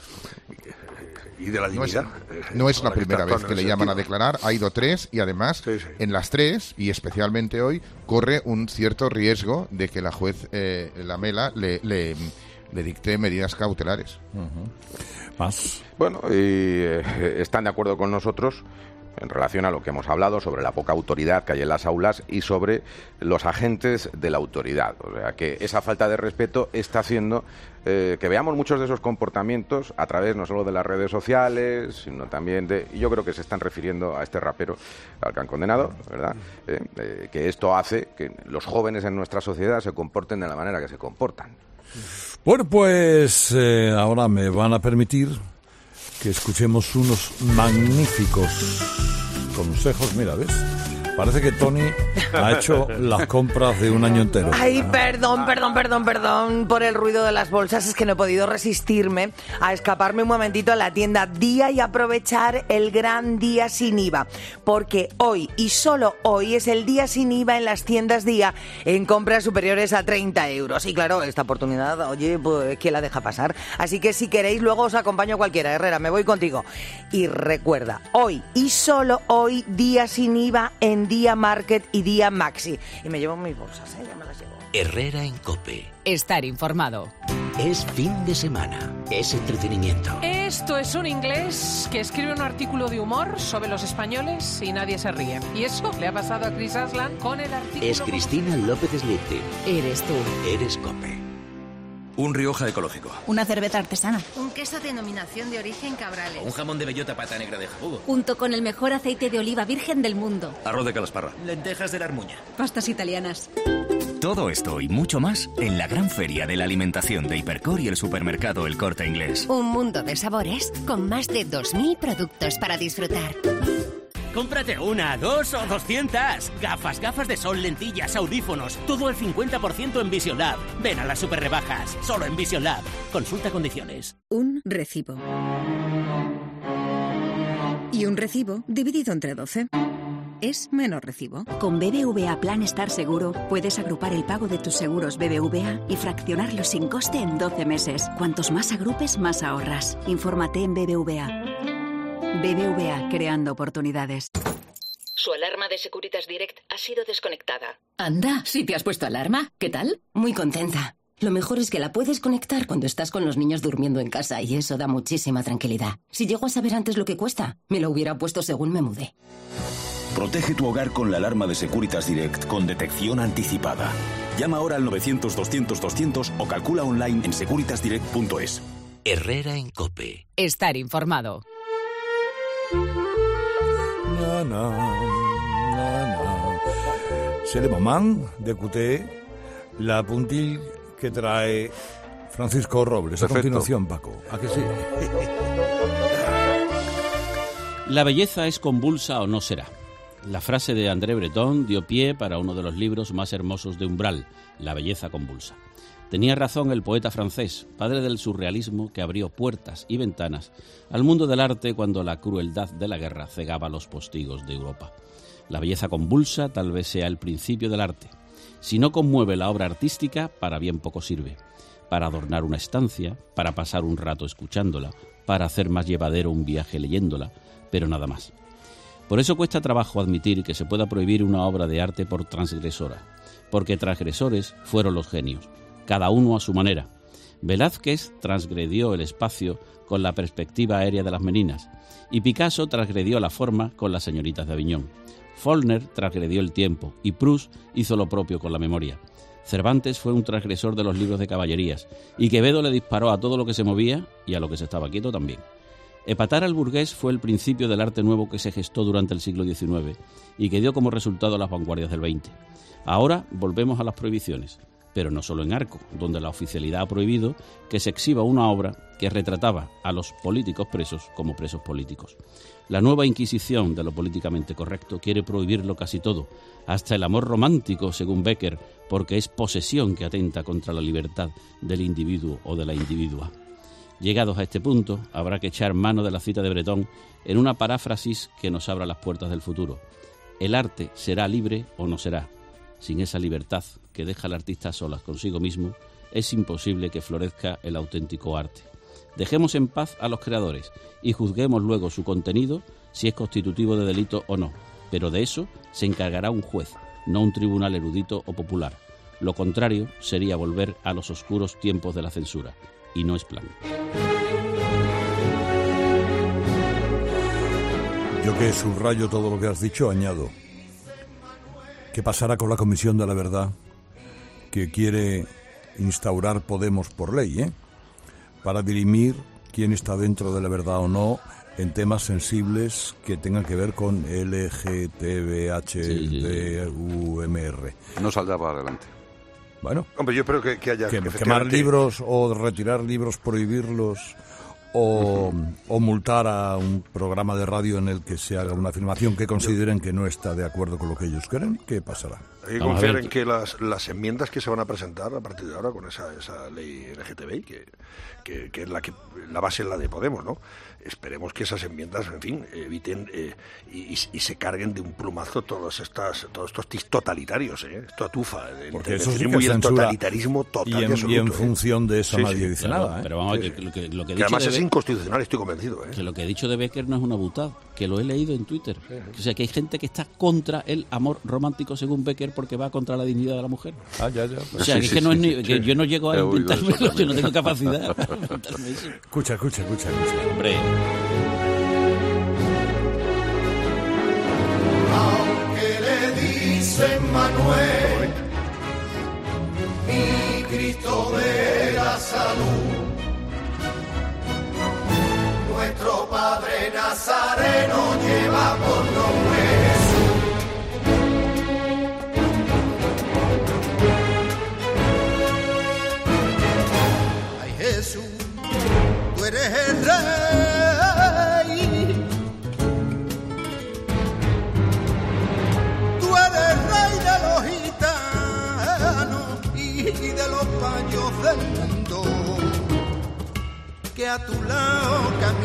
Y de la dignidad. No es, no es la primera vez que le llaman a declarar, ha ido tres y además sí, sí. en las tres, y especialmente hoy, corre un cierto riesgo de que la juez eh, Lamela le, le, le dicte medidas cautelares. Uh-huh. Más. Bueno, y eh, están de acuerdo con nosotros en relación a lo que hemos hablado sobre la poca autoridad que hay en las aulas y sobre los agentes de la autoridad. O sea, que esa falta de respeto está haciendo eh, que veamos muchos de esos comportamientos a través no solo de las redes sociales, sino también de... Y yo creo que se están refiriendo a este rapero al que han condenado, ¿verdad? Eh, eh, que esto hace que los jóvenes en nuestra sociedad se comporten de la manera que se comportan. Bueno, pues eh, ahora me van a permitir que escuchemos unos magníficos consejos. Mira, ¿ves? Parece que Tony ha hecho las compras de un año entero. Ay, perdón, perdón, perdón, perdón por el ruido de las bolsas. Es que no he podido resistirme a escaparme un momentito a la tienda Día y aprovechar el gran día sin I V A. Porque hoy, y solo hoy, es el día sin I V A en las tiendas Día en compras superiores a treinta euros. Y claro, esta oportunidad, oye, pues ¿quién la deja pasar? Así que si queréis, luego os acompaño a cualquiera. Herrera, me voy contigo. Y recuerda, hoy y solo hoy, día sin I V A en Día Market y Día Maxi. Y me llevo mis bolsas, ¿eh? Ya me las llevo. Herrera en COPE. Estar informado. Es fin de semana. Es entretenimiento. Esto es un inglés que escribe un artículo de humor sobre los españoles y nadie se ríe. Y eso le ha pasado a Chris Aslan con el artículo... Es Cristina López Slipti. Eres tú. Eres COPE. Un Rioja ecológico. Una cerveza artesana. Un queso denominación de origen Cabrales. Un jamón de bellota pata negra de Jabugo. Junto con el mejor aceite de oliva virgen del mundo. Arroz de calasparra. Lentejas de la Armuña. Pastas italianas. Todo esto y mucho más en la gran feria de la alimentación de Hipercor y el supermercado El Corte Inglés. Un mundo de sabores con más de dos mil productos para disfrutar. Cómprate una, dos o doscientas. Gafas, gafas de sol, lentillas, audífonos. Todo al cincuenta por ciento en Vision Lab. Ven a las super rebajas. Solo en Vision Lab. Consulta condiciones. Un recibo. Y un recibo dividido entre doce. Es menos recibo. Con B B V A Plan Estar Seguro puedes agrupar el pago de tus seguros B B V A y fraccionarlos sin coste en doce meses. Cuantos más agrupes, más ahorras. Infórmate en B B V A. B B V A, creando oportunidades. Su alarma de Securitas Direct ha sido desconectada. Anda, ¿sí te has puesto alarma? ¿Qué tal? Muy contenta. Lo mejor es que la puedes conectar cuando estás con los niños durmiendo en casa y eso da muchísima tranquilidad. Si llego a saber antes lo que cuesta, me lo hubiera puesto según me mudé. Protege tu hogar con la alarma de Securitas Direct con detección anticipada. Llama ahora al novecientos doscientos doscientos o calcula online en securitas direct punto es. Herrera en COPE. Estar informado. No, no, no, no. C'est le moment d'écouter la puntil que trae Francisco Robles. Perfecto. A continuación, Paco. ¿A que sí? La belleza es convulsa o no será. La frase de André Breton dio pie para uno de los libros más hermosos de Umbral, La belleza convulsa. Tenía razón el poeta francés, padre del surrealismo, que abrió puertas y ventanas al mundo del arte cuando la crueldad de la guerra cegaba los postigos de Europa. La belleza convulsa tal vez sea el principio del arte. Si no conmueve la obra artística, para bien poco sirve. Para adornar una estancia, para pasar un rato escuchándola, para hacer más llevadero un viaje leyéndola, pero nada más. Por eso cuesta trabajo admitir que se pueda prohibir una obra de arte por transgresora, porque transgresores fueron los genios, cada uno a su manera. Velázquez transgredió el espacio con la perspectiva aérea de las meninas, y Picasso transgredió la forma con las señoritas de Aviñón. Faulkner transgredió el tiempo, y Proust hizo lo propio con la memoria. Cervantes fue un transgresor de los libros de caballerías, y Quevedo le disparó a todo lo que se movía y a lo que se estaba quieto también. Epatar al burgués fue el principio del arte nuevo que se gestó durante el siglo diecinueve y que dio como resultado las vanguardias del veinte. Ahora volvemos a las prohibiciones, pero no solo en Arco, donde la oficialidad ha prohibido que se exhiba una obra que retrataba a los políticos presos como presos políticos. La nueva Inquisición de lo políticamente correcto quiere prohibirlo casi todo, hasta el amor romántico, según Becker, porque es posesión que atenta contra la libertad del individuo o de la individua. Llegados a este punto, habrá que echar mano de la cita de Breton en una paráfrasis que nos abra las puertas del futuro. El arte será libre o no será. Sin esa libertad que deja al artista a solas consigo mismo, es imposible que florezca el auténtico arte. Dejemos en paz a los creadores y juzguemos luego su contenido si es constitutivo de delito o no, pero de eso se encargará un juez, no un tribunal erudito o popular. Lo contrario sería volver a los oscuros tiempos de la censura, y no es plan. Yo que subrayo todo lo que has dicho, añado: ¿qué pasará con la Comisión de la Verdad que quiere instaurar Podemos por ley, eh? para dirimir quién está dentro de la verdad o no en temas sensibles que tengan que ver con L G T B H D U M R? No saldrá para adelante. Bueno, hombre, yo espero que, que haya que, que quemar libros o retirar libros, prohibirlos o, uh-huh. o multar a un programa de radio en el que se haga una afirmación que consideren que no está de acuerdo con lo que ellos creen. ¿Qué pasará? Hay que confiar en que las, las enmiendas que se van a presentar a partir de ahora con esa, esa ley L G T B I, que, que, que es la que la base es la de Podemos, ¿no? Esperemos que esas enmiendas, en fin, eviten eh, y, y se carguen de un plumazo todos estas todos estos totalitarios, ¿eh? Esto atufa. El, Porque el, eso sí el, que y el totalitarismo total y en, y absoluto, y en ¿eh? función de eso sí, nadie sí, dice claro, nada, ¿eh? Pero vamos, sí, que, lo que, lo que, he que dicho además es Be- inconstitucional, estoy convencido, ¿eh? Que lo que he dicho de Becker no es una butada, que lo he leído en Twitter. Sí, sí. O sea, que hay gente que está contra el amor romántico según Becker porque va contra la dignidad de la mujer. Ah, ya, ya. O sea, sí, que, es que, sí, no sí, es ni, sí, que sí. yo no llego a He oído inventármelo, eso yo no tengo capacidad para inventarme eso. Escucha, escucha, escucha, escucha. Hombre. Aunque le dicen Manuel, mi Cristo de la salud, nuestro Padre Nazareno lleva por nombre Jesús. Ay Jesús, tú eres el rey. Y de los paños del mundo que a tu lado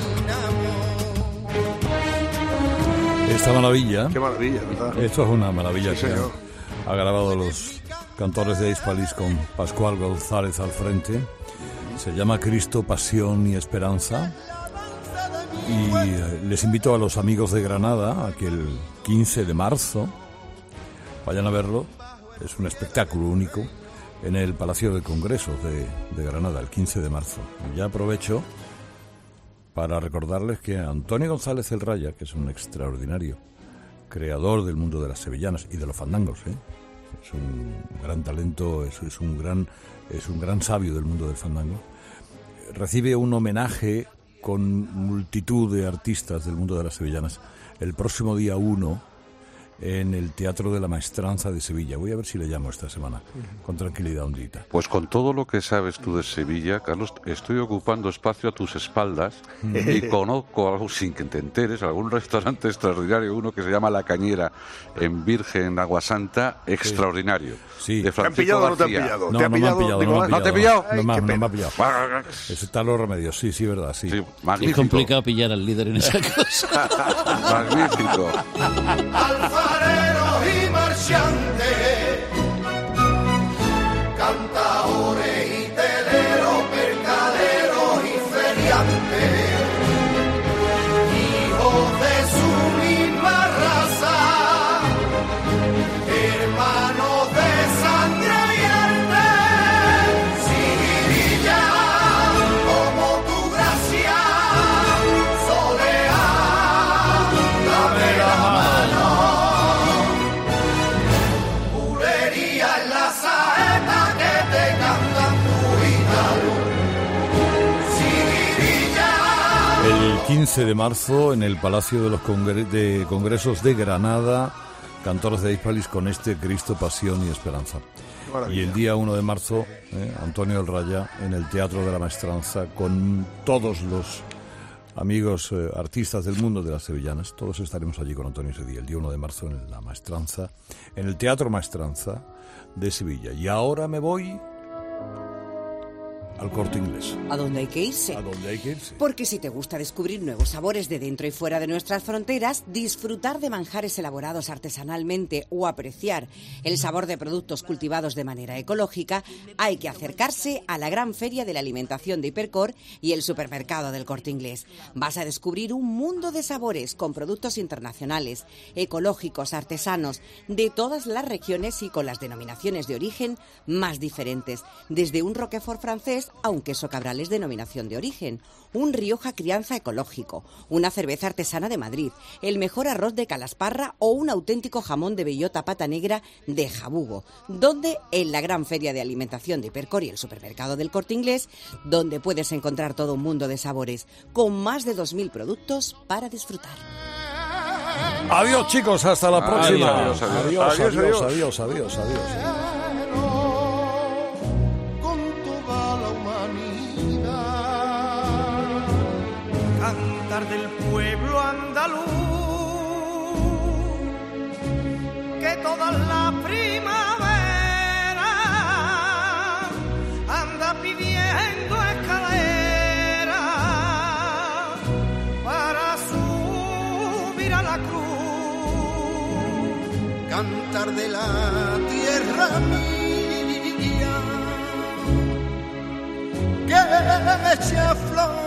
caminamos. Esta maravilla, qué maravilla, ¿verdad? Esto es una maravilla, sí, que señor. ha, ha grabado los cantores de Hispalis con Pascual González al frente. Se llama Cristo, Pasión y Esperanza. Y eh, les invito a los amigos de Granada a que el quince de marzo vayan a verlo. Es un espectáculo único en el Palacio de Congresos de, de Granada, el quince de marzo. Y ya aprovecho para recordarles que Antonio González el Raya, que es un extraordinario creador del mundo de las sevillanas y de los fandangos, ¿eh? es un gran talento, es, es un gran es un gran sabio del mundo del fandango, recibe un homenaje con multitud de artistas del mundo de las sevillanas el próximo día uno en el Teatro de la Maestranza de Sevilla. Voy a ver si le llamo esta semana, con tranquilidad un día. Pues con todo lo que sabes tú de Sevilla, Carlos, estoy ocupando espacio a tus espaldas y conozco algo, sin que te enteres, algún restaurante extraordinario, uno que se llama La Cañera, en Virgen, Agua Santa, extraordinario. Sí. De ¿Te han Francisco pillado o no te han García. pillado? No, ¿Te han no me han pillado, pillado, no me han ¿No te he pillado. pillado? No me Ay, han- qué no me han pena. pillado. Ese está los remedios, sí, sí, verdad, sí. Sí, Es magnífico. complicado pillar al líder en esa cosa. Magnífico. Alfareros y marchantes, cantadores y teleros, mercaderos y feriantes, hijos de su misma raza, hermanos de sangre y arte, Siguirilla, como tu gracia, soleá, dame la mano. Bulería en la saeta que te cantan tu Siguirilla. El quince de marzo en el Palacio de los Congre- de Congresos de Granada, cantores de Hispalis con este Cristo, Pasión y Esperanza. Maravilla. Y el día uno de marzo, eh, Antonio el Raya en el Teatro de la Maestranza con todos los amigos eh, artistas del mundo de las sevillanas. Todos estaremos allí con Antonio ese día, el día uno de marzo en la Maestranza, en el Teatro Maestranza de Sevilla. Y ahora me voy Al Corte Inglés. ¿A dónde hay que irse? ¿A dónde hay que irse? Porque si te gusta descubrir nuevos sabores de dentro y fuera de nuestras fronteras, disfrutar de manjares elaborados artesanalmente o apreciar el sabor de productos cultivados de manera ecológica, hay que acercarse a la gran feria de la alimentación de Hipercor y el supermercado del Corte Inglés. Vas a descubrir un mundo de sabores con productos internacionales, ecológicos, artesanos, de todas las regiones y con las denominaciones de origen más diferentes, desde un Roquefort francés a un queso Cabrales denominación de origen, un Rioja crianza ecológico, una cerveza artesana de Madrid, el mejor arroz de Calasparra o un auténtico jamón de bellota pata negra de Jabugo. Donde en la gran feria de alimentación de Hipercor y el supermercado del Corte Inglés, donde puedes encontrar todo un mundo de sabores, con más de dos mil productos para disfrutar. Adiós, chicos, hasta la próxima. Adiós, adiós, adiós, adiós, adiós, adiós. adiós, adiós, adiós. Cantar del pueblo andaluz, que toda la primavera anda pidiendo escalera para subir a la cruz. Cantar de la tierra mía, que echa flores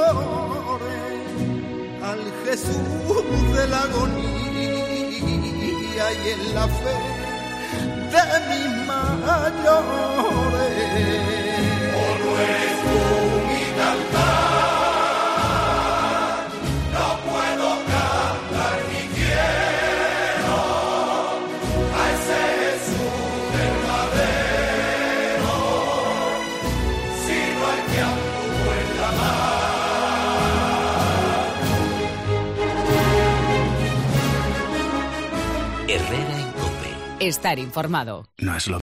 al Jesús de la agonía y en la fe de mis mayores. Por nuestro humildad no puedo cantar ni quiero a ese Jesús verdadero, sino al que anduvo en la mar. Herrera en COPE. Estar informado. No es lo